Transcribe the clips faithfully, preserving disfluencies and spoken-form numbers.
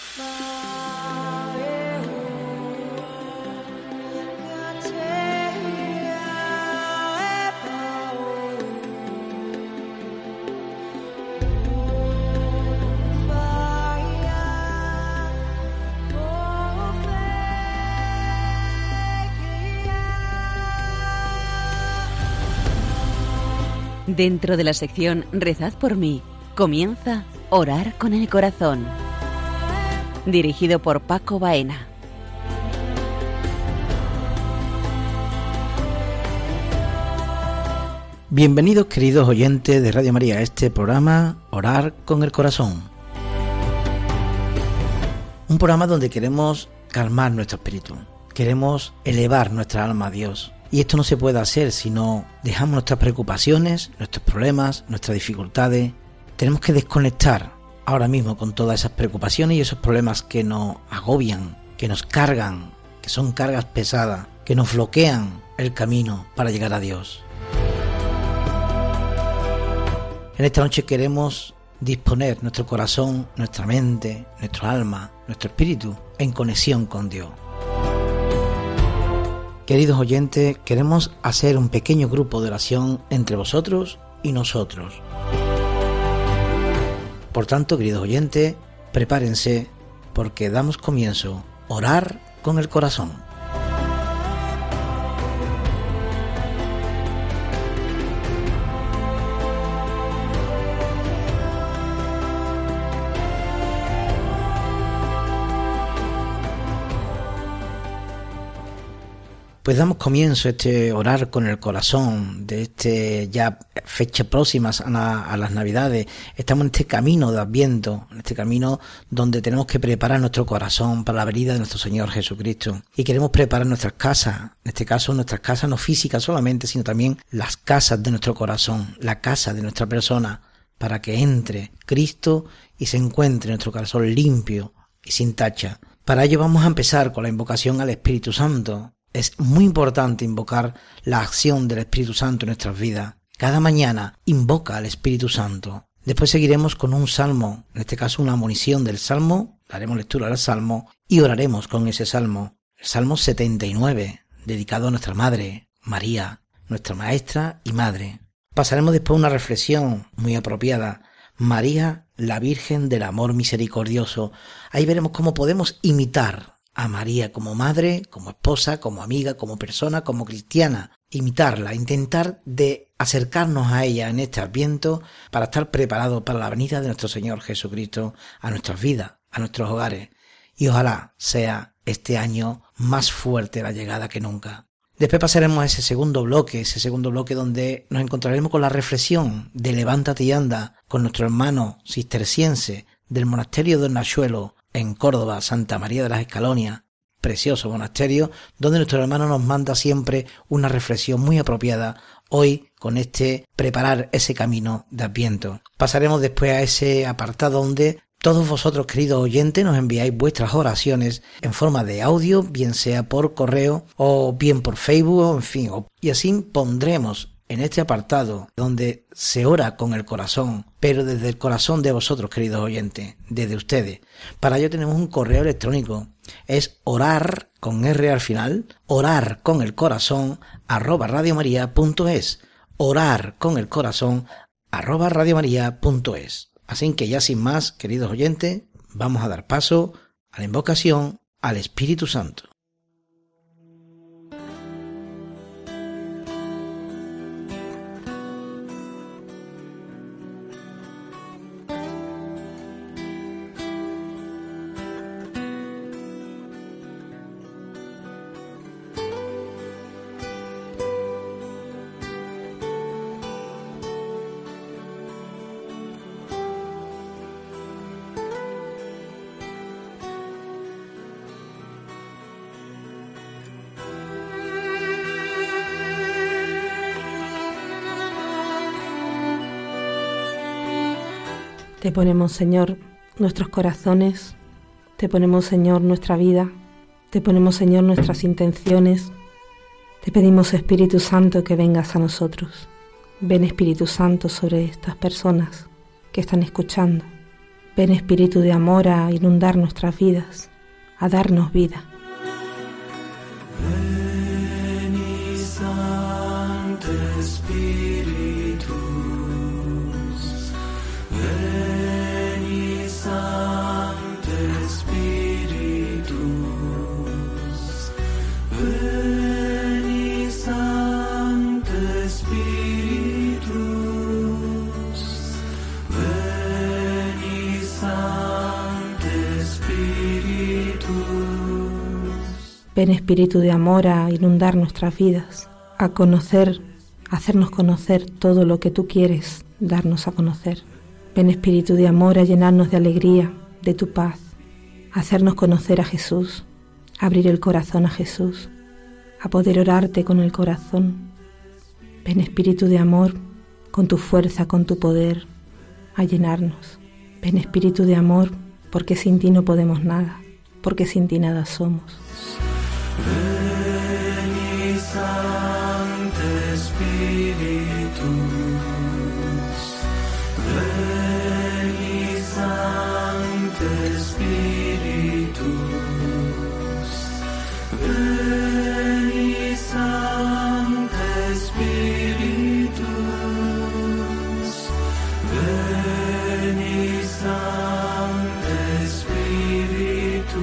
Dentro de la sección Rezad por mí, comienza Orar con el Corazón, dirigido por Paco Baena. Bienvenidos, queridos oyentes de Radio María, a este programa Orar con el Corazón. Un programa donde queremos calmar nuestro espíritu, queremos elevar nuestra alma a Dios. Y esto no se puede hacer si no dejamos nuestras preocupaciones, nuestros problemas, nuestras dificultades. Tenemos que desconectar ahora mismo con todas esas preocupaciones y esos problemas que nos agobian, que nos cargan, que son cargas pesadas, que nos bloquean el camino para llegar a Dios. En esta noche queremos disponer nuestro corazón, nuestra mente, nuestro alma, nuestro espíritu en conexión con Dios. Queridos oyentes, queremos hacer un pequeño grupo de oración entre vosotros y nosotros. Por tanto, queridos oyentes, prepárense porque damos comienzo a orar con el corazón. Pues damos comienzo a este orar con el corazón de este ya fecha próximas a, la, a las Navidades. Estamos en este camino de Adviento, en este camino donde tenemos que preparar nuestro corazón para la venida de nuestro Señor Jesucristo. Y queremos preparar nuestras casas, en este caso nuestras casas no físicas solamente, sino también las casas de nuestro corazón, la casa de nuestra persona, para que entre Cristo y se encuentre nuestro corazón limpio y sin tacha. Para ello vamos a empezar con la invocación al Espíritu Santo. Es muy importante invocar la acción del Espíritu Santo en nuestras vidas. Cada mañana invoca al Espíritu Santo. Después seguiremos con un salmo, en este caso una monición del salmo, haremos lectura del salmo y oraremos con ese salmo. El salmo setenta y nueve, dedicado a nuestra Madre, María, nuestra Maestra y Madre. Pasaremos después una reflexión muy apropiada. María, la Virgen del Amor Misericordioso. Ahí veremos cómo podemos imitar a María como madre, como esposa, como amiga, como persona, como cristiana. Imitarla, intentar de acercarnos a ella en este Adviento para estar preparados para la venida de nuestro Señor Jesucristo a nuestras vidas, a nuestros hogares. Y ojalá sea este año más fuerte la llegada que nunca. Después pasaremos a ese segundo bloque, ese segundo bloque donde nos encontraremos con la reflexión de Levántate y anda con nuestro hermano cisterciense del monasterio de Nachuelo, en Córdoba, Santa María de las Escalonias, precioso monasterio, donde nuestro hermano nos manda siempre una reflexión muy apropiada, hoy con este preparar ese camino de Adviento. Pasaremos después a ese apartado donde todos vosotros, queridos oyentes, nos enviáis vuestras oraciones en forma de audio, bien sea por correo o bien por Facebook, o en fin, y así pondremos en este apartado donde se ora con el corazón, pero desde el corazón de vosotros, queridos oyentes, desde ustedes. Para ello tenemos un correo electrónico, es orar con R al final, orar con el corazón, arroba radiomaria.es, orar con el corazón, arroba radiomaria.es. Así que ya sin más, queridos oyentes, vamos a dar paso a la invocación al Espíritu Santo. Te ponemos, Señor, nuestros corazones, te ponemos, Señor, nuestra vida, te ponemos, Señor, nuestras intenciones. Te pedimos, Espíritu Santo, que vengas a nosotros. Ven, Espíritu Santo, sobre estas personas que están escuchando. Ven Espíritu de amor a inundar nuestras vidas, a darnos vida. Veni Sancte Spiritus, Veni Sancte Spiritus, Veni Sancte Spiritus, Veni Sancte Spiritus. Ven Espíritu de amor a inundar nuestras vidas, a conocer, a hacernos conocer todo lo que tú quieres darnos a conocer. Ven Espíritu de amor a llenarnos de alegría, de tu paz, a hacernos conocer a Jesús, a abrir el corazón a Jesús, a poder orarte con el corazón. Ven Espíritu de amor, con tu fuerza, con tu poder, a llenarnos. Ven Espíritu de amor, porque sin ti no podemos nada, porque sin ti nada somos. Veni Sancte Spiritus, Veni Sancte Spiritus, Veni Sancte Spiritus, Veni Sancte Spiritus.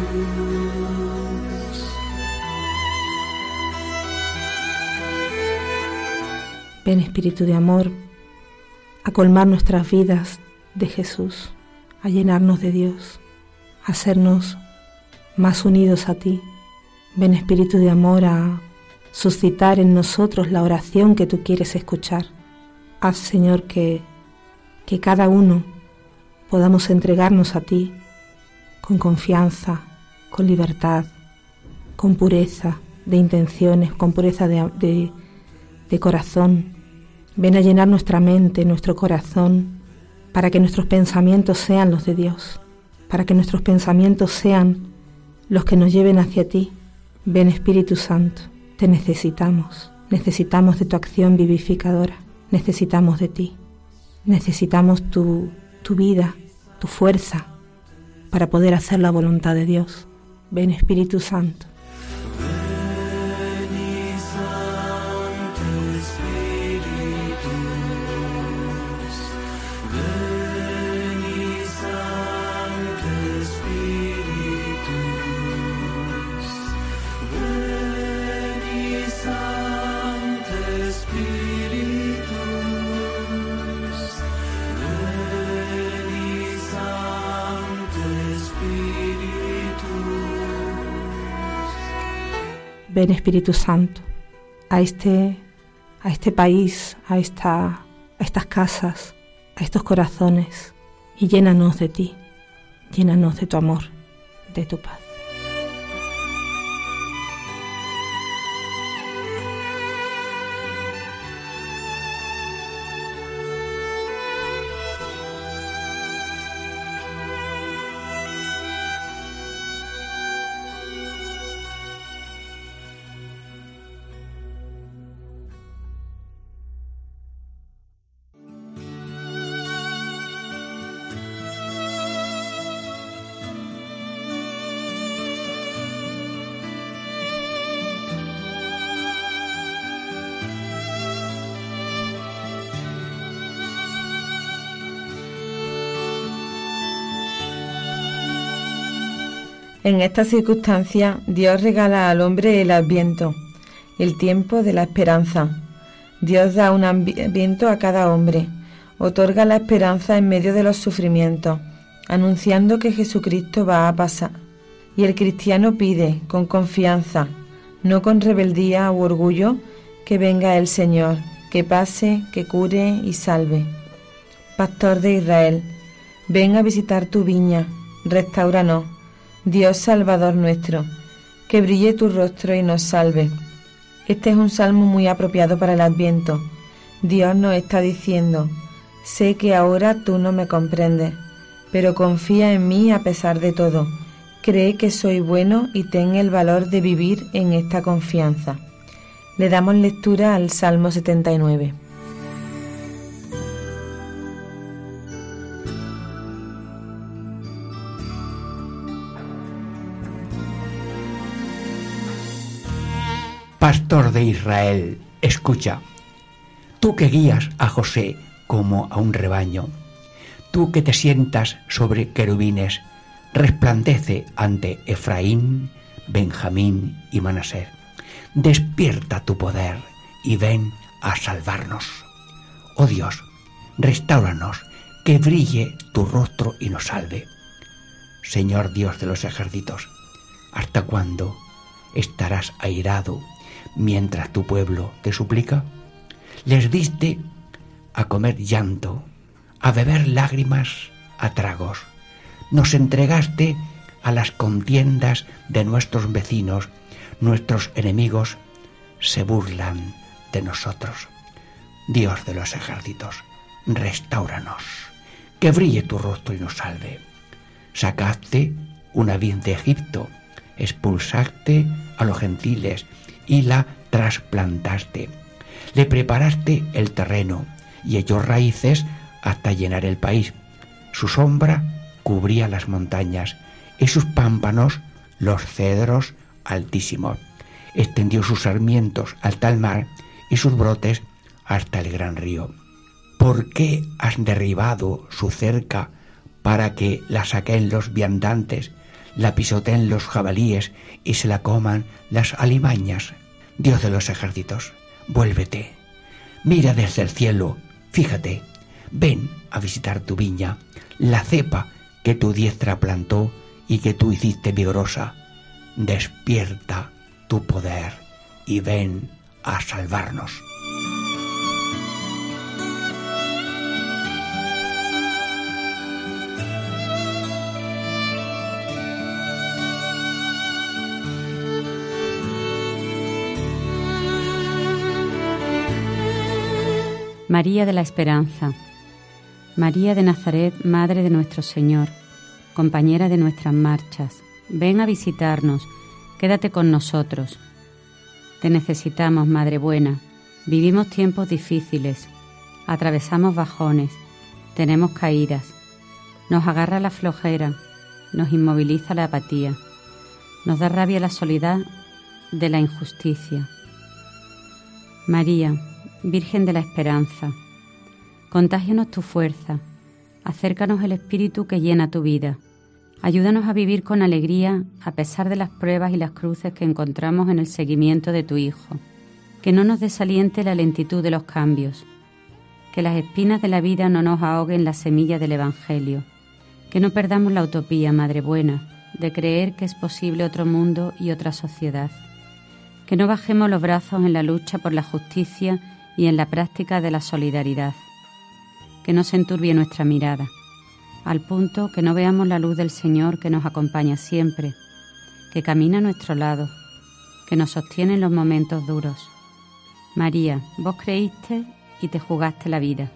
Ven Espíritu de amor a colmar nuestras vidas de Jesús, a llenarnos de Dios, a hacernos más unidos a ti. Ven Espíritu de amor a suscitar en nosotros la oración que tú quieres escuchar. Haz, Señor, que, que cada uno podamos entregarnos a ti con confianza, con libertad, con pureza de intenciones, con pureza de, de, de corazón. Ven a llenar nuestra mente, nuestro corazón, para que nuestros pensamientos sean los de Dios, para que nuestros pensamientos sean los que nos lleven hacia ti. Ven Espíritu Santo, te necesitamos, necesitamos de tu acción vivificadora, necesitamos de ti, necesitamos tu, tu vida, tu fuerza, para poder hacer la voluntad de Dios. Ven Espíritu Santo. Ven Espíritu Santo a este, a este país, a, esta, a estas casas, a estos corazones y llénanos de ti, llénanos de tu amor, de tu paz. En esta circunstancia, Dios regala al hombre el Adviento, el tiempo de la esperanza. Dios da un Adviento a cada hombre, otorga la esperanza en medio de los sufrimientos, anunciando que Jesucristo va a pasar. Y el cristiano pide, con confianza, no con rebeldía u orgullo, que venga el Señor, que pase, que cure y salve. Pastor de Israel, ven a visitar tu viña, restáuranos, Dios Salvador nuestro, que brille tu rostro y nos salve. Este es un salmo muy apropiado para el Adviento. Dios nos está diciendo, sé que ahora tú no me comprendes, pero confía en mí a pesar de todo. Cree que soy bueno y ten el valor de vivir en esta confianza. Le damos lectura al Salmo setenta y nueve. Pastor de Israel, escucha. Tú que guías a José como a un rebaño, tú que te sientas sobre querubines, resplandece ante Efraín, Benjamín y Manasés. Despierta tu poder y ven a salvarnos. Oh Dios, restáuranos, que brille tu rostro y nos salve. Señor Dios de los ejércitos, ¿hasta cuándo estarás airado mientras tu pueblo te suplica? Les diste a comer llanto, a beber lágrimas a tragos. Nos entregaste a las contiendas de nuestros vecinos. Nuestros enemigos se burlan de nosotros. Dios de los ejércitos, restáuranos, que brille tu rostro y nos salve. Sacaste una vid de Egipto, expulsaste a los gentiles y la trasplantaste. Le preparaste el terreno y echó raíces hasta llenar el país. Su sombra cubría las montañas y sus pámpanos los cedros altísimos. Extendió sus sarmientos hasta el mar y sus brotes hasta el gran río. ¿Por qué has derribado su cerca para que la saquen los viandantes, la pisoteen los jabalíes y se la coman las alimañas? Dios de los ejércitos, vuélvete, mira desde el cielo, fíjate, ven a visitar tu viña, la cepa que tu diestra plantó y que tú hiciste vigorosa. Despierta tu poder y ven a salvarnos. María de la Esperanza, María de Nazaret, Madre de nuestro Señor, compañera de nuestras marchas, ven a visitarnos, quédate con nosotros. Te necesitamos, Madre buena, vivimos tiempos difíciles, atravesamos bajones, tenemos caídas, nos agarra la flojera, nos inmoviliza la apatía, nos da rabia la soledad de la injusticia. María, Virgen de la Esperanza, contágianos tu fuerza, acércanos el espíritu que llena tu vida, ayúdanos a vivir con alegría a pesar de las pruebas y las cruces que encontramos en el seguimiento de tu Hijo, que no nos desaliente la lentitud de los cambios, que las espinas de la vida no nos ahoguen la semilla del Evangelio, que no perdamos la utopía, Madre buena, de creer que es posible otro mundo y otra sociedad, que no bajemos los brazos en la lucha por la justicia y en la práctica de la solidaridad, que no se enturbie nuestra mirada, al punto que no veamos la luz del Señor que nos acompaña siempre, que camina a nuestro lado, que nos sostiene en los momentos duros. María, vos creíste y te jugaste la vida,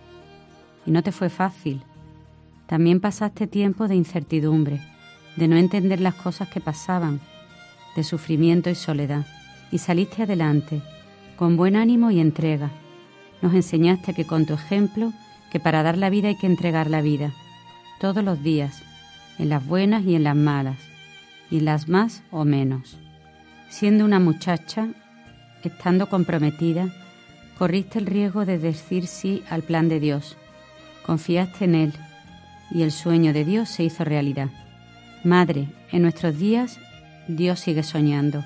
y no te fue fácil. También pasaste tiempos de incertidumbre, de no entender las cosas que pasaban, de sufrimiento y soledad, y saliste adelante, con buen ánimo y entrega. Nos enseñaste que con tu ejemplo, que para dar la vida hay que entregar la vida, todos los días, en las buenas y en las malas, y en las más o menos. Siendo una muchacha, estando comprometida, corriste el riesgo de decir sí al plan de Dios, confiaste en Él, y el sueño de Dios se hizo realidad. Madre, en nuestros días, Dios sigue soñando,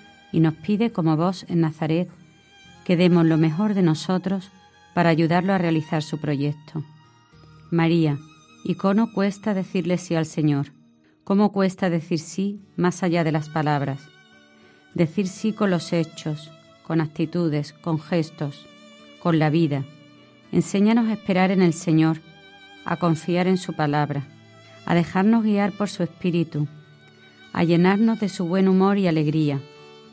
y nos pide, como vos en Nazaret, que demos lo mejor de nosotros para ayudarlo a realizar su proyecto. María, ¿y cómo cuesta decirle sí al Señor? ¿Cómo cuesta decir sí más allá de las palabras? Decir sí con los hechos, con actitudes, con gestos, con la vida. Enséñanos a esperar en el Señor, a confiar en su palabra, a dejarnos guiar por su espíritu, a llenarnos de su buen humor y alegría.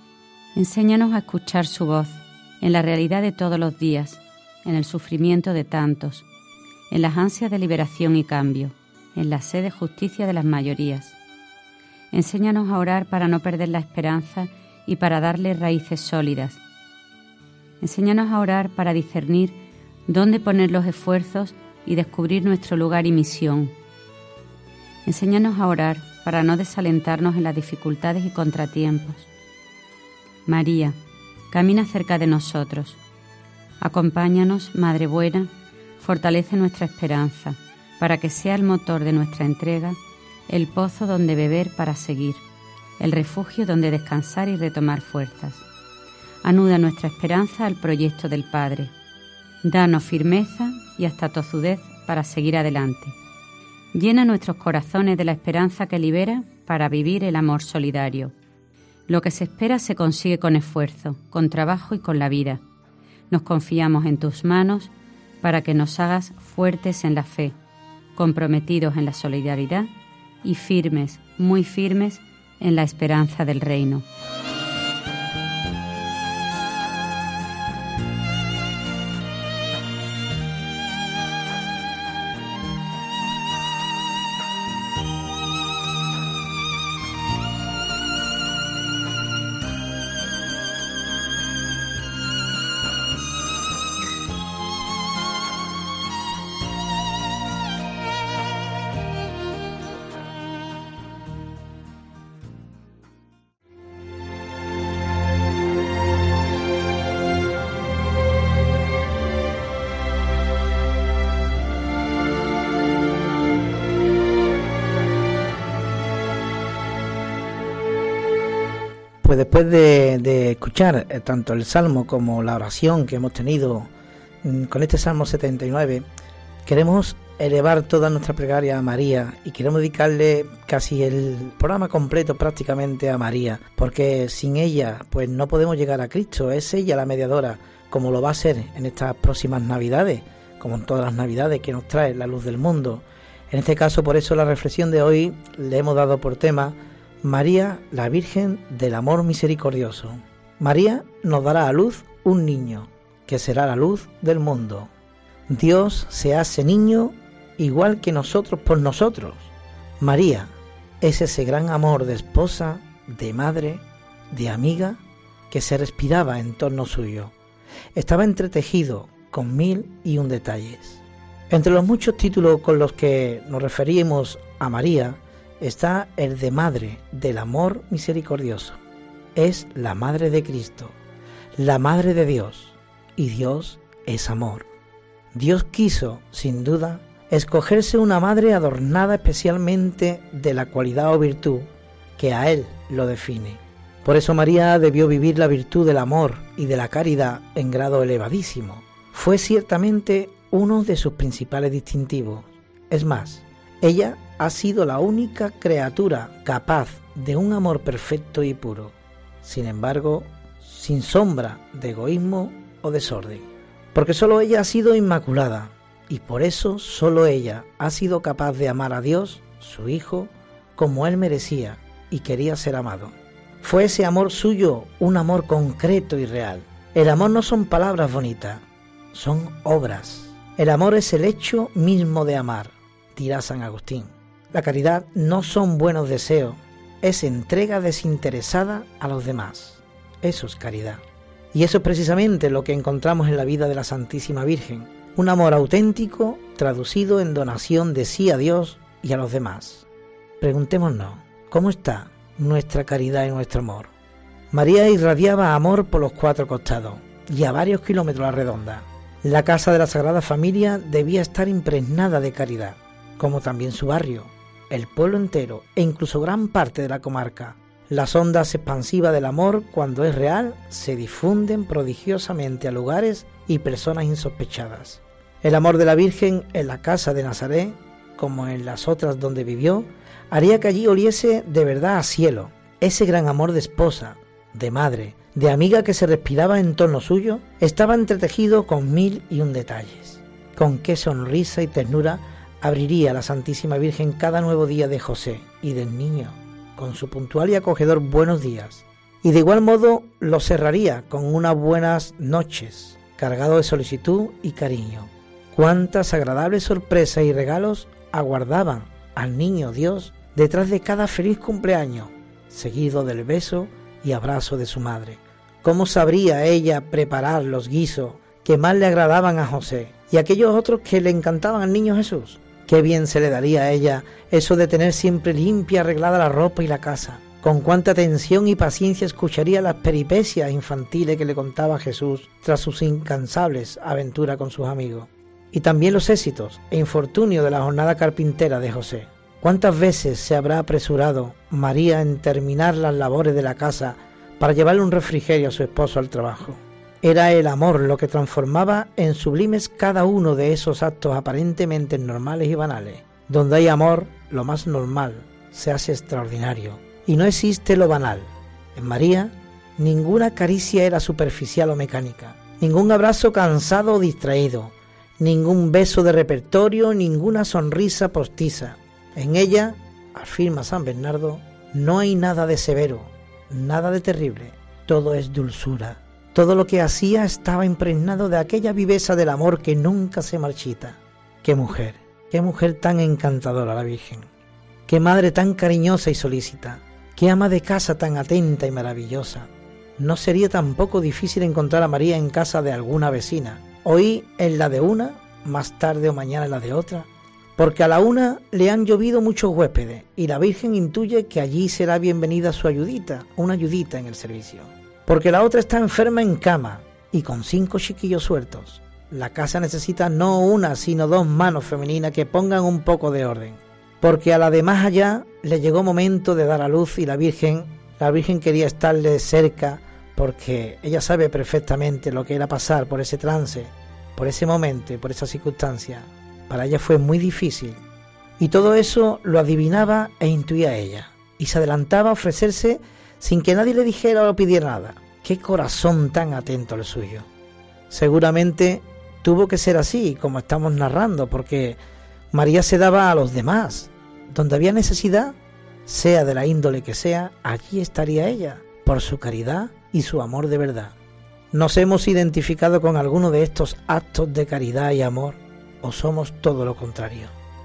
Enséñanos a escuchar su voz, en la realidad de todos los días, en el sufrimiento de tantos, en las ansias de liberación y cambio, en la sed de justicia de las mayorías. Enséñanos a orar para no perder la esperanza y para darle raíces sólidas. Enséñanos a orar para discernir dónde poner los esfuerzos y descubrir nuestro lugar y misión. Enséñanos a orar para no desalentarnos en las dificultades y contratiempos. María, camina cerca de nosotros. Acompáñanos, Madre buena, fortalece nuestra esperanza, para que sea el motor de nuestra entrega, el pozo donde beber para seguir, el refugio donde descansar y retomar fuerzas. Anuda nuestra esperanza al proyecto del Padre. Danos firmeza y hasta tozudez para seguir adelante. Llena nuestros corazones de la esperanza que libera para vivir el amor solidario. Lo que se espera se consigue con esfuerzo, con trabajo y con la vida. Nos confiamos en tus manos para que nos hagas fuertes en la fe, comprometidos en la solidaridad y firmes, muy firmes, en la esperanza del reino. Pues después de, de escuchar eh, tanto el Salmo como la oración que hemos tenido mm, con este Salmo setenta y nueve, queremos elevar toda nuestra plegaria a María y queremos dedicarle casi el programa completo prácticamente a María, porque sin ella pues no podemos llegar a Cristo. Es ella la mediadora, como lo va a ser en estas próximas Navidades, como en todas las Navidades que nos trae la luz del mundo. En este caso, por eso la reflexión de hoy le hemos dado por tema María, la Virgen del Amor Misericordioso. María nos dará a luz un niño, que será la luz del mundo. Dios se hace niño igual que nosotros por nosotros. María es ese gran amor de esposa, de madre, de amiga, que se respiraba en torno suyo. Estaba entretejido con mil y un detalles. Entre los muchos títulos con los que nos referimos a María, está el de Madre del Amor Misericordioso. Es la Madre de Cristo, la Madre de Dios, y Dios es amor. Dios quiso, sin duda, escogerse una madre adornada especialmente de la cualidad o virtud que a Él lo define. Por eso María debió vivir la virtud del amor y de la caridad en grado elevadísimo. Fue ciertamente uno de sus principales distintivos. Es más, ella ha sido la única criatura capaz de un amor perfecto y puro, sin embargo, sin sombra de egoísmo o desorden, porque solo ella ha sido inmaculada, y por eso solo ella ha sido capaz de amar a Dios, su Hijo, como Él merecía y quería ser amado. Fue ese amor suyo un amor concreto y real. El amor no son palabras bonitas, son obras. El amor es el hecho mismo de amar, dirá San Agustín. La caridad no son buenos deseos, es entrega desinteresada a los demás. Eso es caridad. Y eso es precisamente lo que encontramos en la vida de la Santísima Virgen. Un amor auténtico traducido en donación de sí a Dios y a los demás. Preguntémonos, ¿cómo está nuestra caridad y nuestro amor? María irradiaba amor por los cuatro costados y a varios kilómetros a la redonda. La casa de la Sagrada Familia debía estar impregnada de caridad, como también su barrio, el pueblo entero e incluso gran parte de la comarca. Las ondas expansivas del amor, cuando es real, se difunden prodigiosamente a lugares y personas insospechadas. El amor de la Virgen en la casa de Nazaret, como en las otras donde vivió, haría que allí oliese de verdad a cielo. Ese gran amor de esposa, de madre, de amiga que se respiraba en torno suyo, estaba entretejido con mil y un detalles. Con qué sonrisa y ternura abriría la Santísima Virgen cada nuevo día de José y del niño, con su puntual y acogedor buenos días, y de igual modo lo cerraría con unas buenas noches, cargado de solicitud y cariño. Cuántas agradables sorpresas y regalos aguardaban al niño Dios detrás de cada feliz cumpleaños, seguido del beso y abrazo de su madre. ¿Cómo sabría ella preparar los guisos que más le agradaban a José y aquellos otros que le encantaban al niño Jesús? Qué bien se le daría a ella eso de tener siempre limpia y arreglada la ropa y la casa, Con cuánta atención y paciencia escucharía las peripecias infantiles que le contaba Jesús tras sus incansables aventuras con sus amigos. Y también los éxitos e infortunios de la jornada carpintera de José. ¿Cuántas veces se habrá apresurado María en terminar las labores de la casa para llevarle un refrigerio a su esposo al trabajo? Era el amor lo que transformaba en sublimes cada uno de esos actos aparentemente normales y banales. Donde hay amor, lo más normal se hace extraordinario y no existe lo banal. En María, ninguna caricia era superficial o mecánica, ningún abrazo cansado o distraído, ningún beso de repertorio, ninguna sonrisa postiza. En ella, afirma San Bernardo, no hay nada de severo, nada de terrible, todo es dulzura. Todo lo que hacía estaba impregnado de aquella viveza del amor que nunca se marchita. ¡Qué mujer! ¡Qué mujer tan encantadora la Virgen! ¡Qué madre tan cariñosa y solícita! ¡Qué ama de casa tan atenta y maravillosa! No sería tampoco difícil encontrar a María en casa de alguna vecina, hoy en la de una, más tarde o mañana en la de otra, porque a la una le han llovido muchos huéspedes y la Virgen intuye que allí será bienvenida su ayudita, una ayudita en el servicio. Porque la otra está enferma en cama y con cinco chiquillos sueltos. La casa necesita no una, sino dos manos femeninas que pongan un poco de orden. Porque a la de más allá le llegó momento de dar a luz y la Virgen, la Virgen quería estarle cerca porque ella sabe perfectamente lo que era pasar por ese trance, por ese momento y por esa circunstancia. Para ella fue muy difícil. Y todo eso lo adivinaba e intuía ella. Y se adelantaba a ofrecerse sin que nadie le dijera o pidiera nada. ¡Qué corazón tan atento al suyo! Seguramente tuvo que ser así, como estamos narrando, porque María se daba a los demás. Donde había necesidad, sea de la índole que sea, allí estaría ella, por su caridad y su amor de verdad. ¿Nos hemos identificado con alguno de estos actos de caridad y amor, o somos todo lo contrario?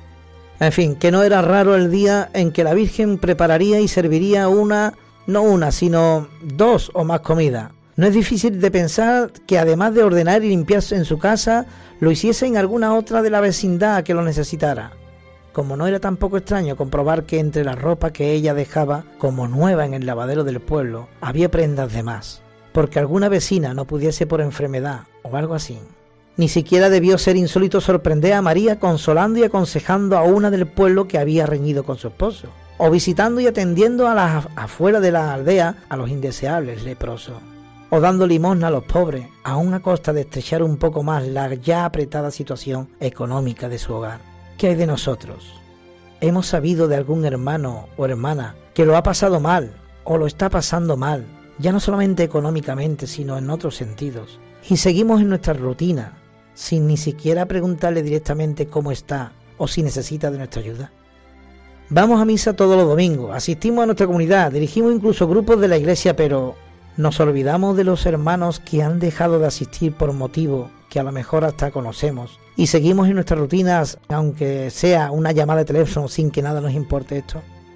En fin, que no era raro el día en que la Virgen prepararía y serviría una... no una, sino dos o más comidas. No es difícil de pensar que además de ordenar y limpiarse en su casa, lo hiciese en alguna otra de la vecindad que lo necesitara. Como no era tampoco extraño comprobar que entre la ropa que ella dejaba como nueva en el lavadero del pueblo, había prendas de más, porque alguna vecina no pudiese por enfermedad o algo así. Ni siquiera debió ser insólito sorprender a María consolando y aconsejando a una del pueblo que había reñido con su esposo, o visitando y atendiendo a las afuera de la aldea a los indeseables leprosos, o dando limosna a los pobres, aún a costa de estrechar un poco más la ya apretada situación económica de su hogar. ¿Qué hay de nosotros? ¿Hemos sabido de algún hermano o hermana que lo ha pasado mal o lo está pasando mal, ya no solamente económicamente, sino en otros sentidos, y seguimos en nuestra rutina, sin ni siquiera preguntarle directamente cómo está o si necesita de nuestra ayuda? Vamos a misa todos los domingos, asistimos a nuestra comunidad, dirigimos incluso grupos de la iglesia, pero nos olvidamos de los hermanos que han dejado de asistir por motivo que a lo mejor hasta conocemos, y seguimos en nuestras rutinas, aunque sea una llamada de teléfono sin que nada nos importe esto.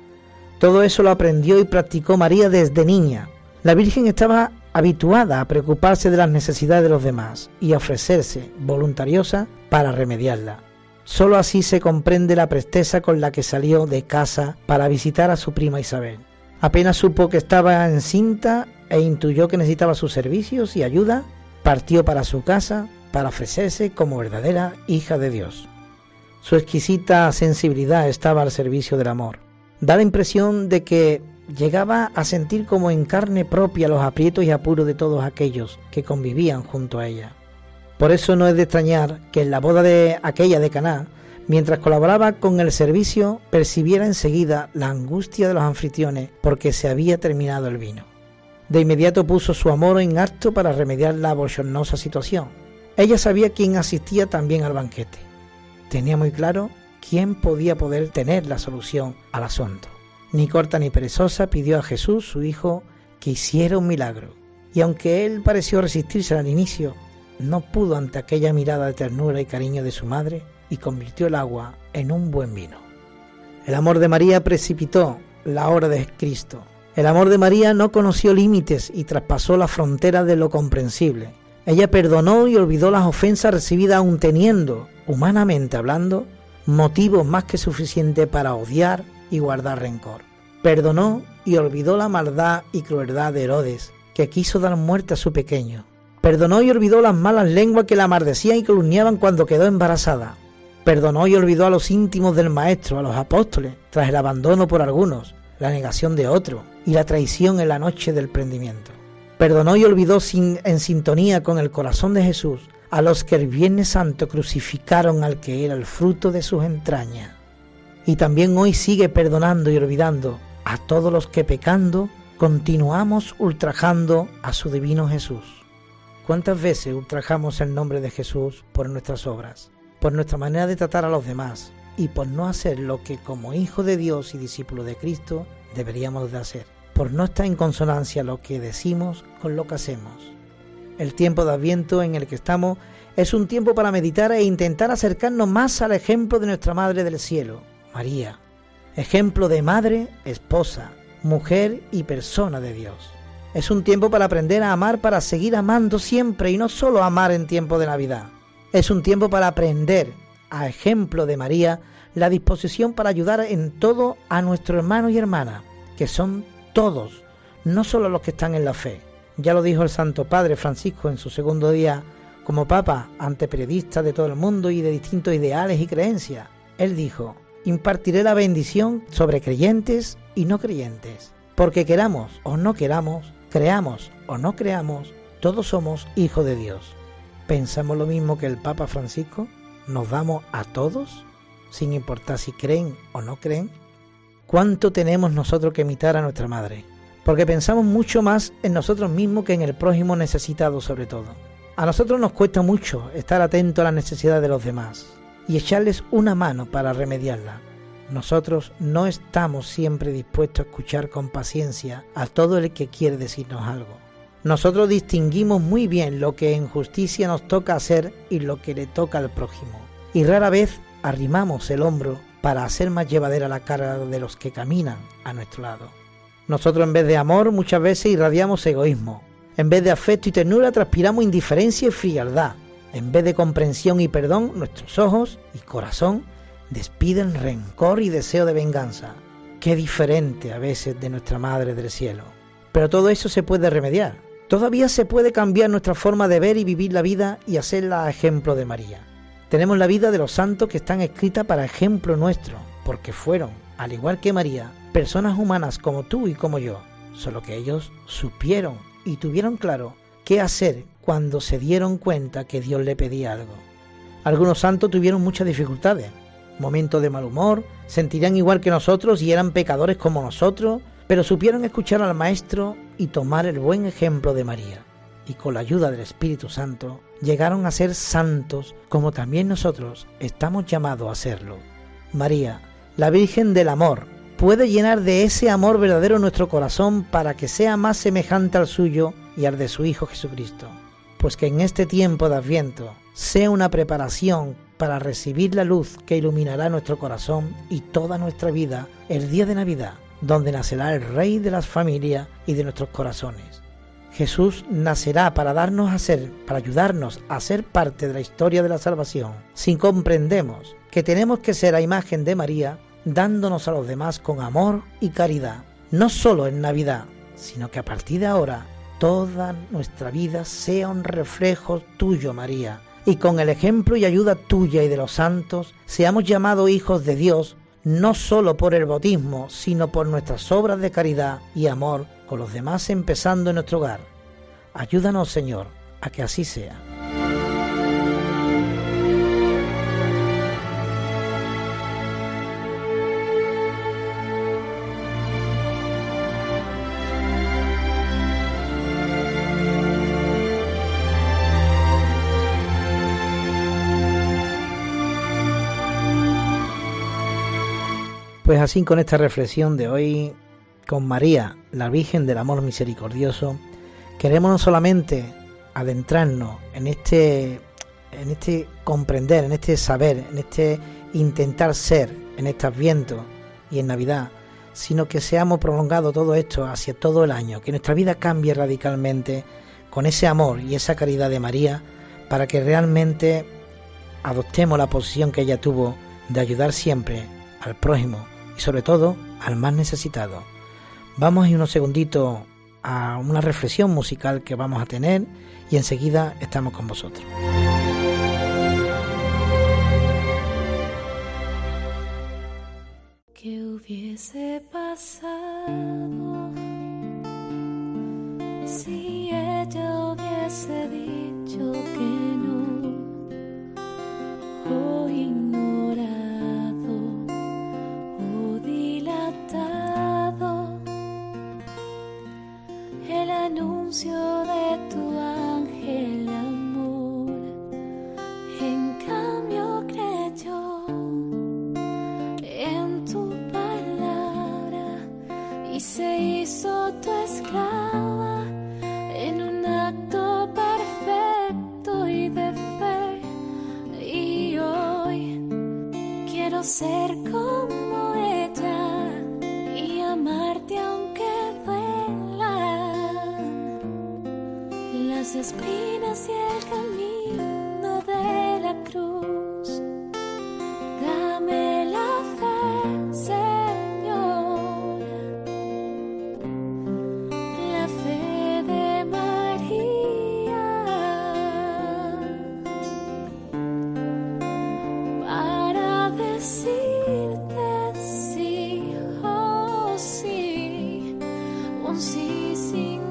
Todo eso lo aprendió y practicó María desde niña. La Virgen estaba habituada a preocuparse de las necesidades de los demás y a ofrecerse voluntariosa para remediarla. Solo así se comprende la presteza con la que salió de casa para visitar a su prima Isabel. Apenas supo que estaba encinta e intuyó que necesitaba sus servicios y ayuda, partió para su casa para ofrecerse como verdadera hija de Dios. Su exquisita sensibilidad estaba al servicio del amor. Da la impresión de que llegaba a sentir como en carne propia los aprietos y apuros de todos aquellos que convivían junto a ella. Por eso no es de extrañar que en la boda de aquella de Caná, mientras colaboraba con el servicio, percibiera enseguida la angustia de los anfitriones porque se había terminado el vino. De inmediato puso su amor en acto para remediar la bochornosa situación. Ella sabía quién asistía también al banquete. Tenía muy claro quién podía poder tener la solución al asunto. Ni corta ni perezosa pidió a Jesús, su hijo, que hiciera un milagro. Y aunque él pareció resistirse al inicio, no pudo ante aquella mirada de ternura y cariño de su madre y convirtió el agua en un buen vino. El amor de María precipitó la hora de Cristo. El amor de María no conoció límites y traspasó la frontera de lo comprensible. Ella perdonó y olvidó las ofensas recibidas aun teniendo, humanamente hablando, motivos más que suficientes para odiar y guardar rencor. Perdonó y olvidó la maldad y crueldad de Herodes, que quiso dar muerte a su pequeño. Perdonó y olvidó las malas lenguas que la maldecían y calumniaban cuando quedó embarazada. Perdonó y olvidó a los íntimos del Maestro, a los apóstoles, tras el abandono por algunos, la negación de otros y la traición en la noche del prendimiento. Perdonó y olvidó sin, en sintonía con el corazón de Jesús a los que el Viernes Santo crucificaron al que era el fruto de sus entrañas. Y también hoy sigue perdonando y olvidando a todos los que pecando continuamos ultrajando a su divino Jesús. ¿Cuántas veces ultrajamos el nombre de Jesús por nuestras obras, por nuestra manera de tratar a los demás y por no hacer lo que como hijo de Dios y discípulo de Cristo deberíamos de hacer? Por no estar en consonancia lo que decimos con lo que hacemos. El tiempo de Adviento en el que estamos es un tiempo para meditar e intentar acercarnos más al ejemplo de nuestra Madre del Cielo, María. Ejemplo de madre, esposa, mujer y persona de Dios. Es un tiempo para aprender a amar, para seguir amando siempre y no solo amar en tiempo de Navidad. Es un tiempo para aprender, a ejemplo de María, la disposición para ayudar en todo a nuestros hermanos y hermanas, que son todos, no solo los que están en la fe. Ya lo dijo el Santo Padre Francisco en su segundo día como Papa ante periodistas de todo el mundo y de distintos ideales y creencias. Él dijo: impartiré la bendición sobre creyentes y no creyentes, porque queramos o no queramos, creamos o no creamos, todos somos hijos de Dios. ¿Pensamos lo mismo que el Papa Francisco? ¿Nos damos a todos, sin importar si creen o no creen? ¿Cuánto tenemos nosotros que imitar a nuestra Madre? Porque pensamos mucho más en nosotros mismos que en el prójimo necesitado sobre todo. A nosotros nos cuesta mucho estar atentos a las necesidades de los demás y echarles una mano para remediarla. Nosotros no estamos siempre dispuestos a escuchar con paciencia a todo el que quiere decirnos algo. Nosotros distinguimos muy bien lo que en justicia nos toca hacer y lo que le toca al prójimo. Y rara vez arrimamos el hombro para hacer más llevadera la carga de los que caminan a nuestro lado. Nosotros en vez de amor muchas veces irradiamos egoísmo. En vez de afecto y ternura transpiramos indiferencia y frialdad. En vez de comprensión y perdón, nuestros ojos y corazón despiden rencor y deseo de venganza. Qué diferente a veces de nuestra Madre del Cielo. Pero todo eso se puede remediar. Todavía se puede cambiar nuestra forma de ver y vivir la vida y hacerla a ejemplo de María. Tenemos la vida de los santos que están escritas para ejemplo nuestro, porque fueron, al igual que María, personas humanas como tú y como yo, solo que ellos supieron y tuvieron claro qué hacer cuando se dieron cuenta que Dios le pedía algo. Algunos santos tuvieron muchas dificultades, momentos de mal humor, sentirían igual que nosotros y eran pecadores como nosotros, pero supieron escuchar al Maestro y tomar el buen ejemplo de María. Y con la ayuda del Espíritu Santo llegaron a ser santos como también nosotros estamos llamados a serlo. María, la Virgen del Amor, puede llenar de ese amor verdadero nuestro corazón para que sea más semejante al suyo y al de su Hijo Jesucristo. Pues que en este tiempo de Adviento sea una preparación para recibir la luz que iluminará nuestro corazón y toda nuestra vida el día de Navidad, donde nacerá el Rey de las familias y de nuestros corazones. Jesús nacerá para darnos a ser, para ayudarnos a ser parte de la historia de la salvación. Si comprendemos que tenemos que ser a imagen de María, dándonos a los demás con amor y caridad, no solo en Navidad, sino que a partir de ahora toda nuestra vida sea un reflejo tuyo, María, y con el ejemplo y ayuda tuya y de los santos seamos llamados hijos de Dios, no solo por el bautismo, sino por nuestras obras de caridad y amor con los demás, empezando en nuestro hogar. Ayúdanos, Señor, a que así sea. Pues así, con esta reflexión de hoy, con María, la Virgen del Amor Misericordioso, queremos no solamente adentrarnos en este, en este comprender, en este saber, en este intentar ser en este Adviento y en Navidad, sino que seamos prolongados todo esto hacia todo el año, que nuestra vida cambie radicalmente con ese amor y esa caridad de María, para que realmente adoptemos la posición que ella tuvo de ayudar siempre al prójimo y sobre todo al más necesitado. Vamos a ir unos segunditos a una reflexión musical que vamos a tener y enseguida estamos con vosotros. ¿Qué hubiese pasado si ella hubiese dicho que no, o ignorado o dilatado el anuncio de tu ángel amor? En cambio creyó en tu palabra y se hizo tu esclava en un acto perfecto y de fe. Y hoy quiero ser como ella y amarte aunque duelan las espinas y el camino de la cruz. Dame la fe, Señor, la fe de María, para decirte sí, oh sí, un sí sin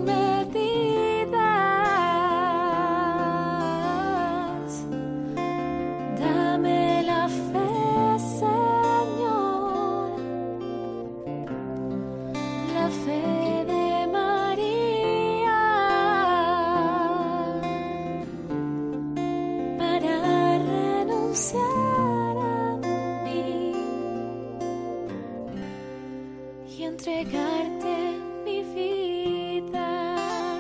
medidas. Dame la fe, Señor, la fe de María, para renunciar a mí y entregarte mi vida.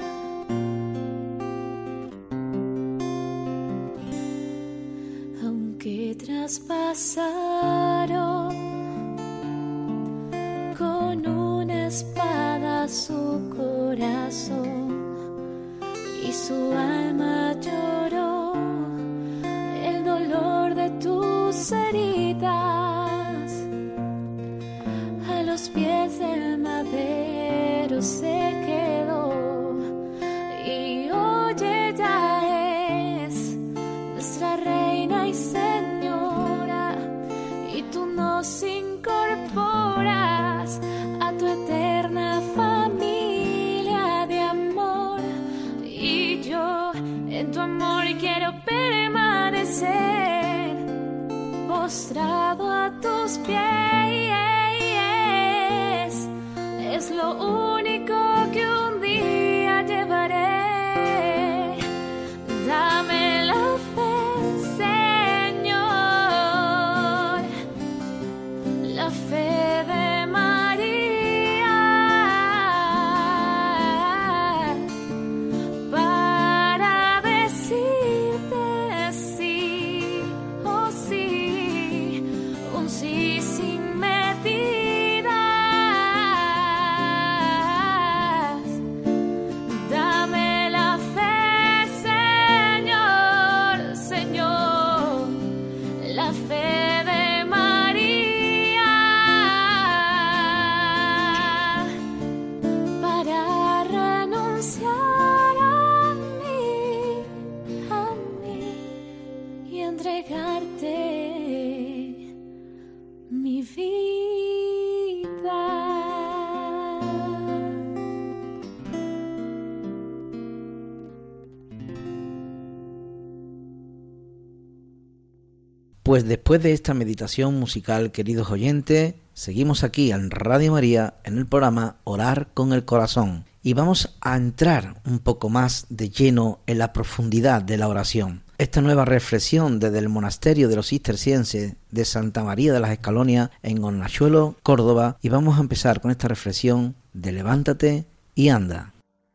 Aunque traspasaron con una espada su corazón y su alma lloró el dolor de tus heridas, a los pies del madero se quedó. Y hoy ella es nuestra reina y señora, y tú nos incorporas a tu eterna familia de amor. Y yo en tu amor quiero permanecer postrado a tus pies. Es lo único que un día llevaré. Dame la fe, Señor, la fe de María, para decirte sí, oh sí, un sí sin medidas. Dame la fe, Señor, Señor, la fe de María, para renunciar a mí, a mí, y entregarte mi vida. Pues después de esta meditación musical, queridos oyentes, seguimos aquí en Radio María en el programa Orar con el Corazón y vamos a entrar un poco más de lleno en la profundidad de la oración. Esta nueva reflexión desde el monasterio de los cistercienses de Santa María de las Escalonias en Hornachuelo, Córdoba, y vamos a empezar con esta reflexión de levántate y anda.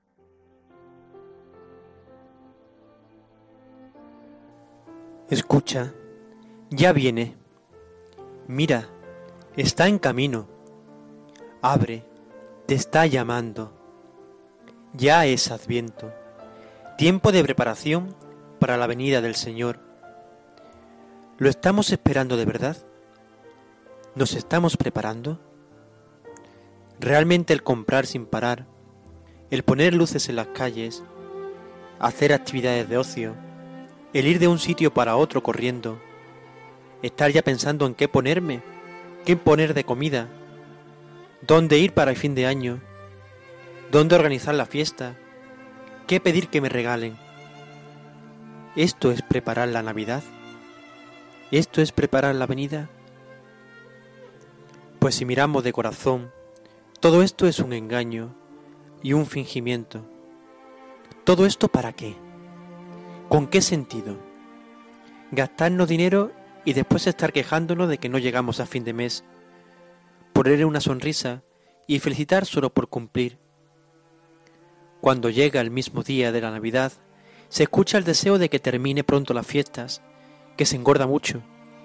Escucha, ya viene. Mira, está en camino. Abre, te está llamando. Ya es Adviento, tiempo de preparación para la venida del Señor. ¿Lo estamos esperando de verdad? ¿Nos estamos preparando? Realmente el comprar sin parar, el poner luces en las calles, hacer actividades de ocio, el ir de un sitio para otro corriendo, estar ya pensando en qué ponerme, qué poner de comida, dónde ir para el fin de año, dónde organizar la fiesta, qué pedir que me regalen. ¿Esto es preparar la Navidad? ¿Esto es preparar la venida? Pues si miramos de corazón, todo esto es un engaño y un fingimiento. ¿Todo esto para qué? ¿Con qué sentido? ¿Gastarnos dinero y después estar quejándonos de que no llegamos a fin de mes? Ponerle una sonrisa y felicitar solo por cumplir. Cuando llega el mismo día de la Navidad, se escucha el deseo de que termine pronto las fiestas, que se engorda mucho.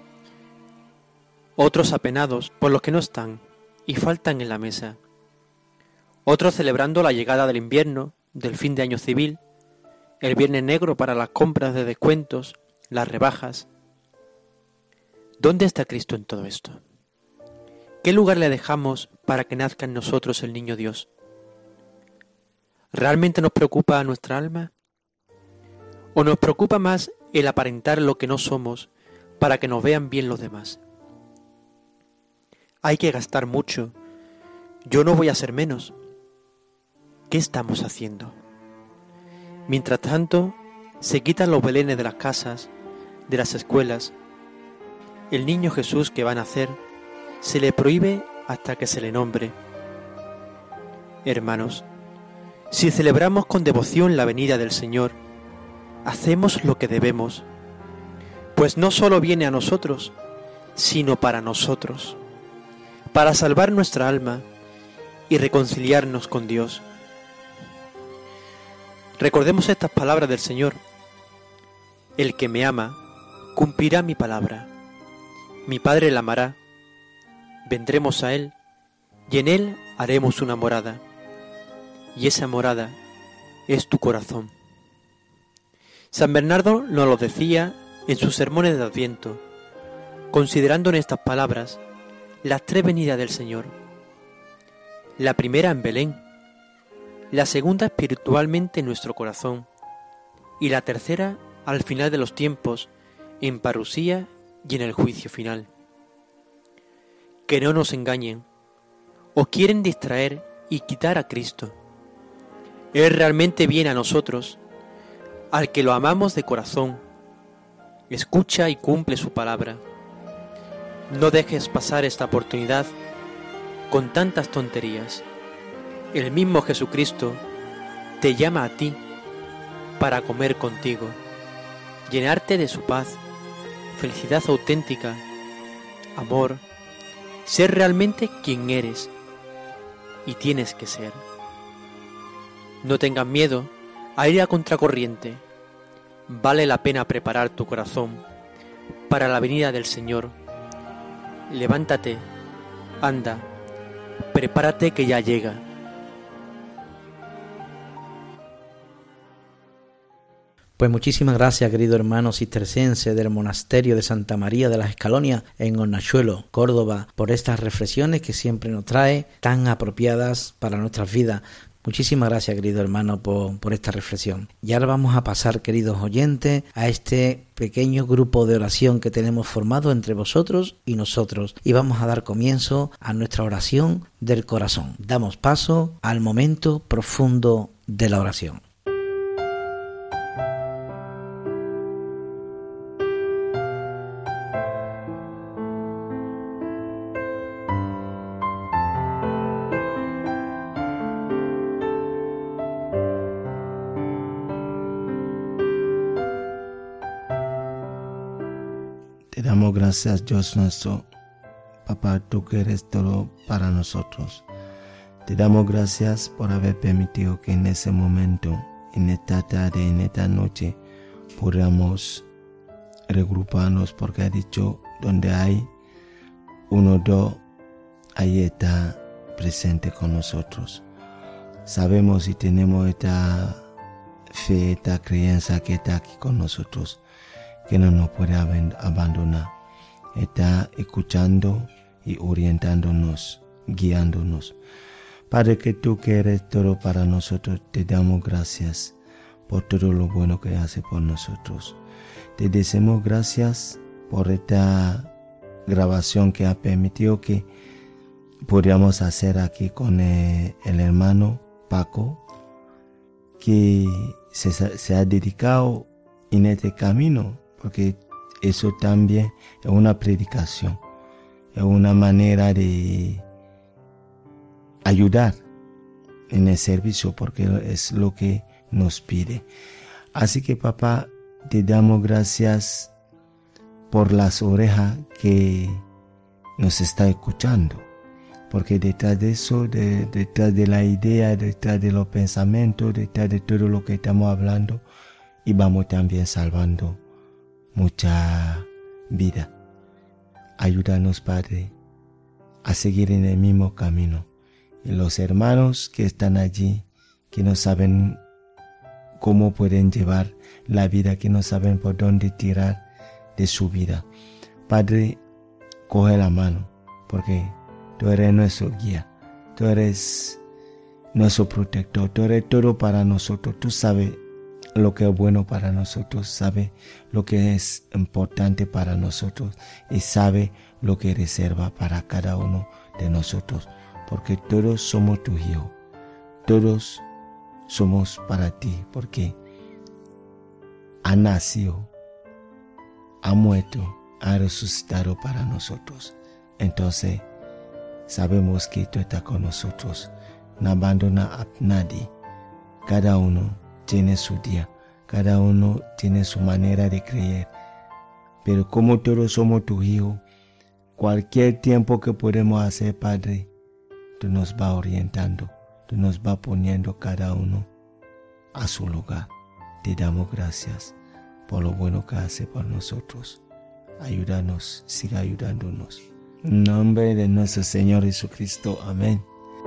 Otros apenados por los que no están y faltan en la mesa. Otros celebrando la llegada del invierno, del fin de año civil, el viernes negro para las compras de descuentos, las rebajas. ¿Dónde está Cristo en todo esto? ¿Qué lugar le dejamos para que nazca en nosotros el niño Dios? ¿Realmente nos preocupa a nuestra alma? ¿O nos preocupa más el aparentar lo que no somos para que nos vean bien los demás? Hay que gastar mucho. Yo no voy a ser menos. ¿Qué estamos haciendo? Mientras tanto, se quitan los belenes de las casas, de las escuelas. El niño Jesús que va a nacer se le prohíbe hasta que se le nombre. Hermanos, si celebramos con devoción la venida del Señor, hacemos lo que debemos, pues no solo viene a nosotros, sino para nosotros, para salvar nuestra alma y reconciliarnos con Dios. Recordemos estas palabras del Señor: el que me ama, cumplirá mi palabra. Mi Padre la amará, vendremos a Él, y en Él haremos una morada, y esa morada es tu corazón. San Bernardo nos lo decía en sus sermones de Adviento, considerando en estas palabras las tres venidas del Señor. La primera en Belén, la segunda espiritualmente en nuestro corazón, y la tercera al final de los tiempos, en parusía y en el juicio final. Que no nos engañen, o quieren distraer y quitar a Cristo. Él realmente viene a nosotros, al que lo amamos de corazón, escucha y cumple su palabra. No dejes pasar esta oportunidad con tantas tonterías. El mismo Jesucristo te llama a ti para comer contigo, llenarte de su paz, felicidad auténtica, amor, ser realmente quien eres y tienes que ser. No tengas miedo a ir a contracorriente. Vale la pena preparar tu corazón para la venida del Señor. Levántate, anda, prepárate que ya llega. Pues muchísimas gracias, querido hermano cisterciense del monasterio de Santa María de las Escalonias en Hornachuelo, Córdoba, por estas reflexiones que siempre nos trae tan apropiadas para nuestras vidas. Muchísimas gracias, querido hermano, por, por esta reflexión. Y ahora vamos a pasar, queridos oyentes, a este pequeño grupo de oración que tenemos formado entre vosotros y nosotros. Y vamos a dar comienzo a nuestra oración del corazón. Damos paso al momento profundo de la oración. Te damos gracias, Dios nuestro, Papá, tú que eres todo para nosotros. Te damos gracias por haber permitido que en ese momento, en esta tarde, en esta noche, podamos regruparnos, porque ha dicho, donde hay uno o dos, ahí está presente con nosotros. Sabemos y tenemos esta fe, esta creencia que está aquí con nosotros, que no nos puede abandonar. Está escuchando y orientándonos, guiándonos. Padre, que tú que eres todo para nosotros, te damos gracias por todo lo bueno que hace por nosotros. Te decimos gracias por esta grabación que ha permitido que podamos hacer aquí con el, el hermano Paco, que se, se ha dedicado en este camino, porque eso también es una predicación, es una manera de ayudar en el servicio, porque es lo que nos pide. Así que, papá, te damos gracias por las orejas que nos está escuchando, porque detrás de eso, de, detrás de la idea, detrás de los pensamientos, detrás de todo lo que estamos hablando, y vamos también salvando mucha vida. Ayúdanos, Padre, a seguir en el mismo camino. Y los hermanos que están allí, que no saben cómo pueden llevar la vida, que no saben por dónde tirar de su vida, Padre, coge la mano, porque tú eres nuestro guía, tú eres nuestro protector, tú eres todo para nosotros. Tú sabes lo que es bueno para nosotros, sabes lo que es importante para nosotros y sabes lo que reserva para cada uno de nosotros, porque todos somos tus hijos, todos somos para ti, porque ha nacido, ha muerto, ha resucitado para nosotros. Entonces sabemos que tú estás con nosotros, no abandona a nadie. Cada uno tiene su día, cada uno tiene su manera de creer, pero como todos somos tus hijos, cualquier tiempo que podemos hacer, Padre, tú nos vas orientando, tú nos vas poniendo cada uno a su lugar. Te damos gracias por lo bueno que hace por nosotros. Ayúdanos, siga ayudándonos. En nombre de nuestro Señor Jesucristo. Amén.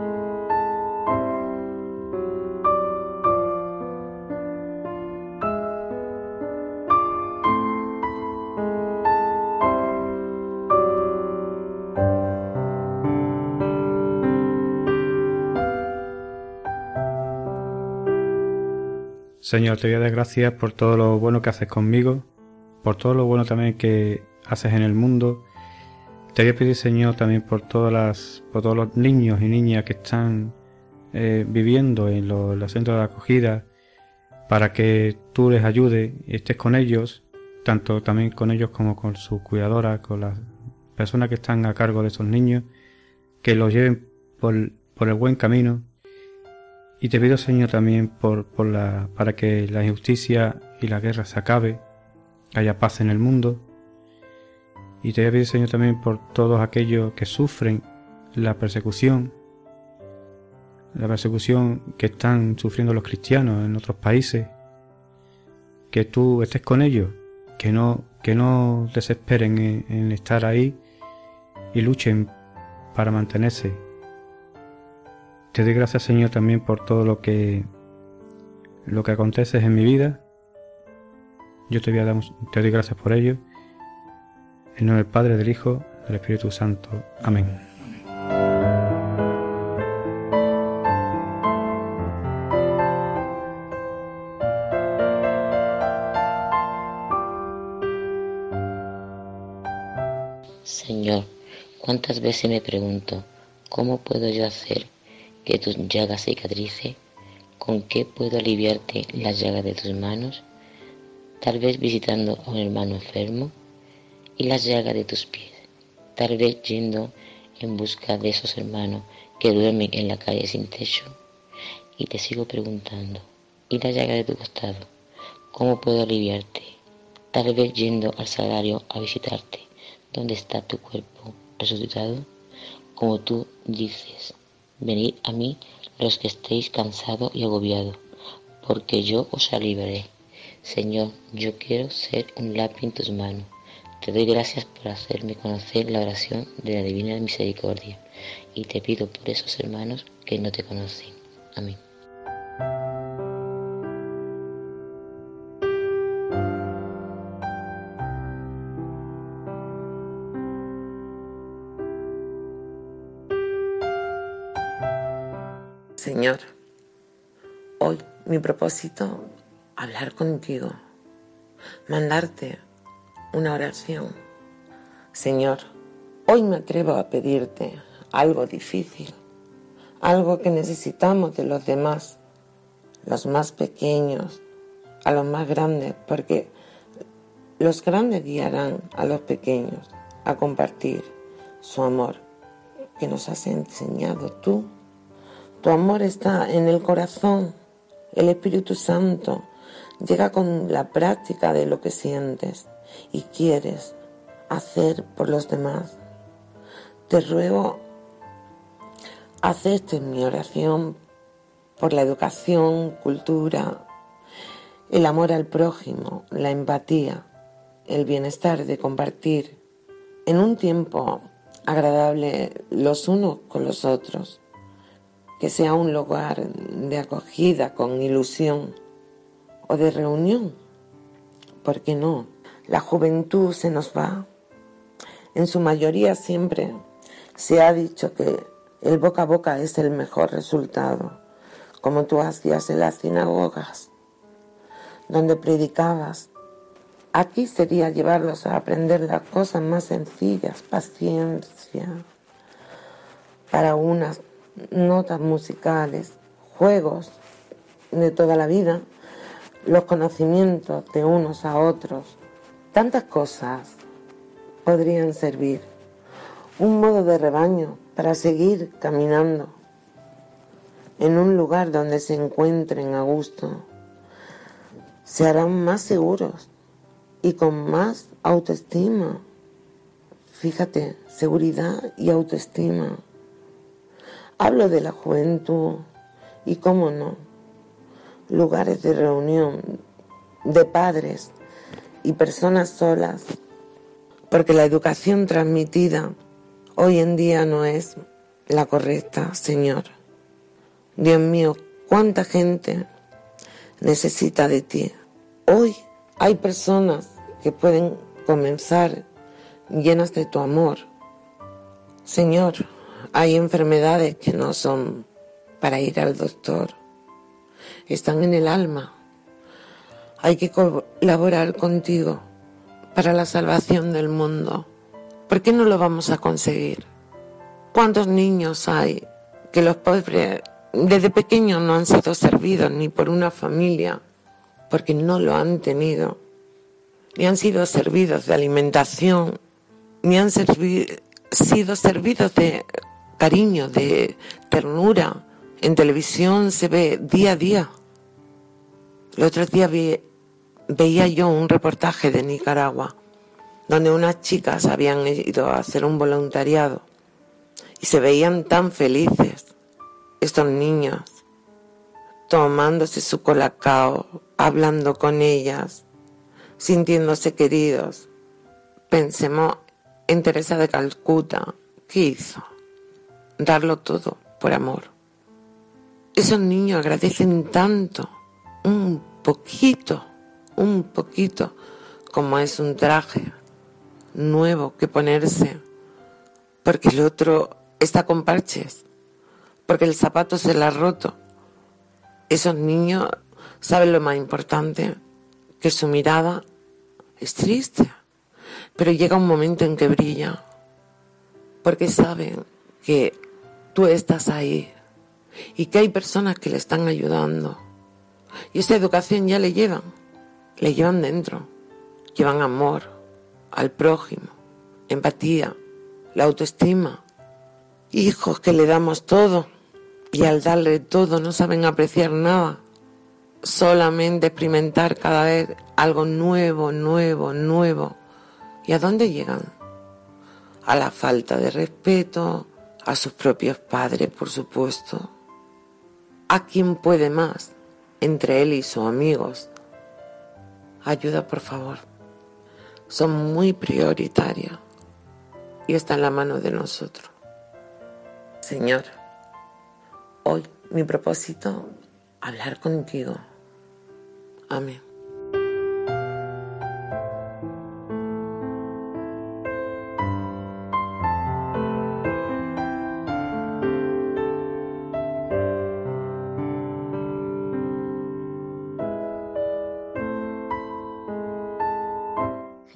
Señor, te voy a dar gracias por todo lo bueno que haces conmigo, por todo lo bueno también que haces en el mundo. Te voy a pedir, Señor, también por todas las, por todos los niños y niñas que están eh, viviendo en los, los centros de acogida, para que tú les ayudes y estés con ellos, tanto también con ellos como con sus cuidadoras, con las personas que están a cargo de esos niños, que los lleven por, por el buen camino. Y te pido, Señor, también por, por la, para que la injusticia y la guerra se acabe, que haya paz en el mundo. Y te voy a pedir, Señor, también por todos aquellos que sufren la persecución, la persecución que están sufriendo los cristianos en otros países, que tú estés con ellos, que no, que no desesperen en, en estar ahí y luchen para mantenerse. Te doy gracias, Señor, también por todo lo que lo que acontece en mi vida. Yo te voy a dar, te doy gracias por ello. En nombre del Padre, del Hijo, del Espíritu Santo. Amén. Señor, ¿cuántas veces me pregunto cómo puedo yo hacer que tus llagas cicatricen? ¿Con qué puedo aliviarte las llagas de tus manos? Tal vez visitando a un hermano enfermo. Y las llagas de tus pies, tal vez yendo en busca de esos hermanos que duermen en la calle sin techo. Y te sigo preguntando, ¿y la llaga de tu costado? ¿Cómo puedo aliviarte? Tal vez yendo al Sagrario a visitarte, ¿dónde está tu cuerpo resucitado? Como tú dices, venid a mí los que estéis cansados y agobiados, porque yo os aliviaré. Señor, yo quiero ser un lápiz en tus manos. Te doy gracias por hacerme conocer la oración de la Divina Misericordia y te pido por esos hermanos que no te conocen. Amén. Señor, hoy mi propósito, hablar contigo, mandarte una oración. Señor, hoy me atrevo a pedirte algo difícil, algo que necesitamos de los demás, los más pequeños, a los más grandes, porque los grandes guiarán a los pequeños a compartir su amor que nos has enseñado tú. Tu amor está en el corazón. El Espíritu Santo llega con la práctica de lo que sientes y quieres hacer por los demás. Te ruego, aceptes mi oración por la educación, cultura, el amor al prójimo, la empatía, el bienestar de compartir en un tiempo agradable los unos con los otros, que sea un lugar de acogida con ilusión o de reunión. ¿Por qué no? La juventud se nos va. En su mayoría siempre se ha dicho que el boca a boca es el mejor resultado, como tú hacías en las sinagogas, donde predicabas. Aquí sería llevarlos a aprender las cosas más sencillas, paciencia, para unas notas musicales, juegos de toda la vida, los conocimientos de unos a otros. Tantas cosas podrían servir. Un modo de rebaño para seguir caminando en un lugar donde se encuentren a gusto. Se harán más seguros y con más autoestima. Fíjate, seguridad y autoestima. Hablo de la juventud y, cómo no, lugares de reunión de padres y personas solas, porque la educación transmitida hoy en día no es la correcta, Señor. Dios mío, cuánta gente necesita de ti. Hoy hay personas que pueden comenzar llenas de tu amor. Señor, hay enfermedades que no son para ir al doctor, están en el alma. Hay que colaborar contigo para la salvación del mundo. ¿Por qué no lo vamos a conseguir? ¿Cuántos niños hay que los padres desde pequeños no han sido servidos ni por una familia porque no lo han tenido, ni han sido servidos de alimentación, ni han servi- sido servidos de cariño, de ternura? En televisión se ve día a día. El otro día vi, veía yo un reportaje de Nicaragua donde unas chicas habían ido a hacer un voluntariado y se veían tan felices, estos niños, tomándose su colacao, hablando con ellas, sintiéndose queridos. Pensemos en Teresa de Calcuta. ¿Qué hizo? Darlo todo por amor. Esos niños agradecen tanto, un poquito, un poquito, como es un traje nuevo que ponerse, porque el otro está con parches, porque el zapato se le ha roto. Esos niños saben lo más importante, que su mirada es triste, pero llega un momento en que brilla, porque saben que tú estás ahí y que hay personas que le están ayudando. Y esa educación ya le llevan, le llevan dentro, llevan amor al prójimo, empatía, la autoestima. Hijos que le damos todo y al darle todo no saben apreciar nada, solamente experimentar cada vez algo nuevo, nuevo, nuevo. ¿Y a dónde llegan? A la falta de respeto, a sus propios padres, por supuesto. ¿A quién puede más? Entre él y sus amigos. Ayuda, por favor. Son muy prioritarias y está en la mano de nosotros. Señor, hoy mi propósito, hablar contigo. Amén.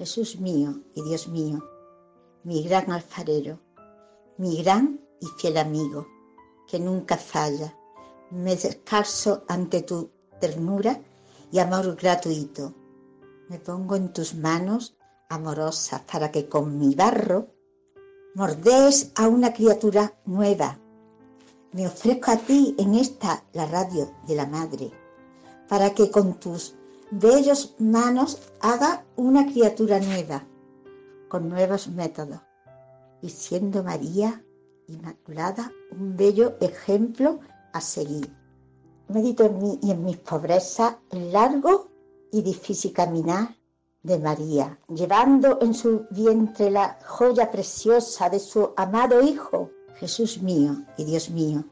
Jesús mío y Dios mío, mi gran alfarero, mi gran y fiel amigo, que nunca falla. Me descalzo ante tu ternura y amor gratuito. Me pongo en tus manos amorosas para que con mi barro mordees a una criatura nueva. Me ofrezco a ti en esta, la radio de la Madre, para que con tus bellos manos haga una criatura nueva, con nuevos métodos, y siendo María Inmaculada un bello ejemplo a seguir. Medito en mí y en mis pobrezas el largo y difícil caminar de María, llevando en su vientre la joya preciosa de su amado Hijo, Jesús mío y Dios mío.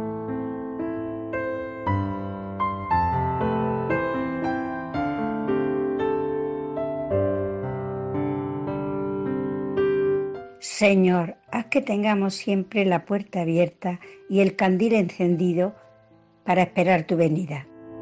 Señor, haz que tengamos siempre la puerta abierta y el candil encendido para esperar tu venida.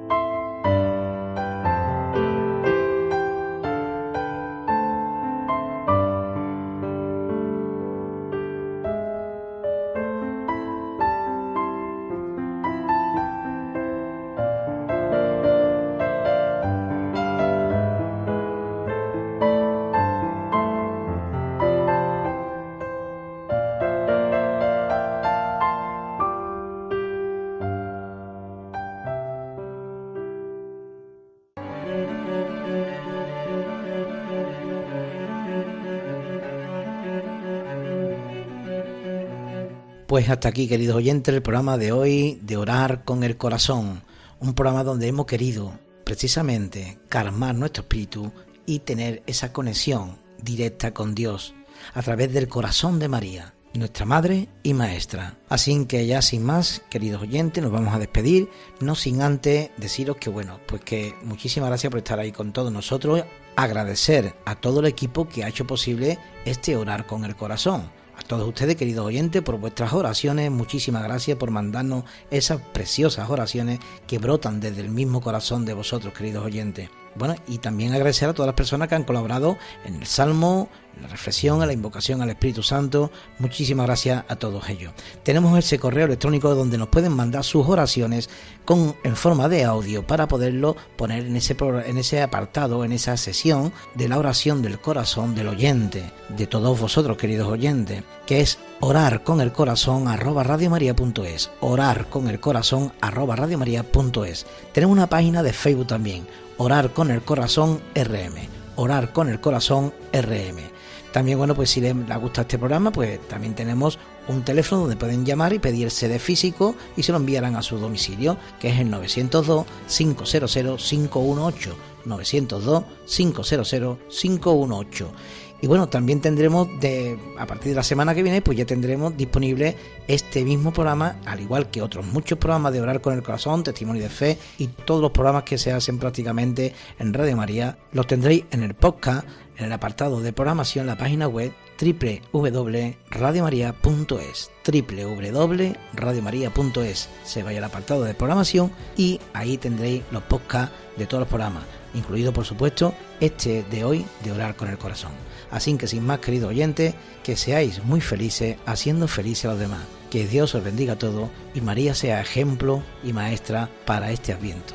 Pues hasta aquí, queridos oyentes, el programa de hoy de Orar con el Corazón, un programa donde hemos querido precisamente calmar nuestro espíritu y tener esa conexión directa con Dios a través del corazón de María, nuestra Madre y Maestra. Así que ya sin más, queridos oyentes, nos vamos a despedir, no sin antes deciros que bueno, pues que muchísimas gracias por estar ahí con todos nosotros, agradecer a todo el equipo que ha hecho posible este Orar con el Corazón. A todos ustedes, queridos oyentes, por vuestras oraciones, muchísimas gracias por mandarnos esas preciosas oraciones que brotan desde el mismo corazón de vosotros, queridos oyentes. Bueno, y también agradecer a todas las personas que han colaborado en el Salmo, en la reflexión, en la invocación al Espíritu Santo. Muchísimas gracias a todos ellos. Tenemos ese correo electrónico donde nos pueden mandar sus oraciones con en forma de audio para poderlo poner en ese, en ese apartado, en esa sesión de la oración del corazón del oyente, de todos vosotros, queridos oyentes, que es orar con el corazón arroba radiomaria punto es, orar con el corazón arroba radiomaria punto es. Tenemos una página de Facebook también, Orar con el Corazón R M, Orar con el Corazón R M. También, bueno, pues si les gusta este programa, pues también tenemos un teléfono donde pueden llamar y pedir C D físico y se lo enviarán a su domicilio, que es el nueve cero dos, cinco cero cero, cinco uno ocho, nueve cero dos, cinco cero cero, cinco uno ocho. Y bueno, también tendremos, de a partir de la semana que viene, pues ya tendremos disponible este mismo programa, al igual que otros muchos programas de Orar con el Corazón, Testimonio de Fe y todos los programas que se hacen prácticamente en Radio María, los tendréis en el podcast, en el apartado de programación, en la página web doble u doble u doble u punto radio maría punto es, doble u doble u doble u punto radio maría punto es. Se vaya al apartado de programación y ahí tendréis los podcasts de todos los programas, incluido por supuesto este de hoy de Orar con el Corazón. Así que sin más, queridos oyentes, que seáis muy felices haciendo felices a los demás. Que Dios os bendiga a todos y María sea ejemplo y maestra para este Adviento.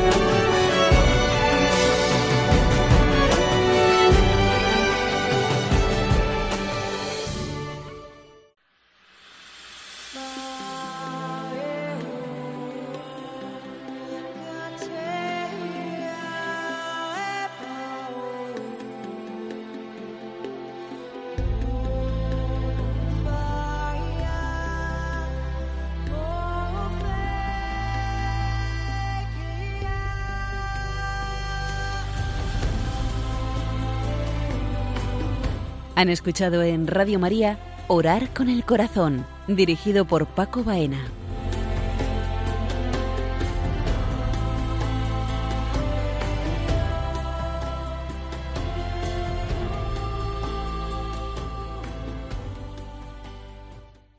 Han escuchado en Radio María Orar con el Corazón, dirigido por Paco Baena.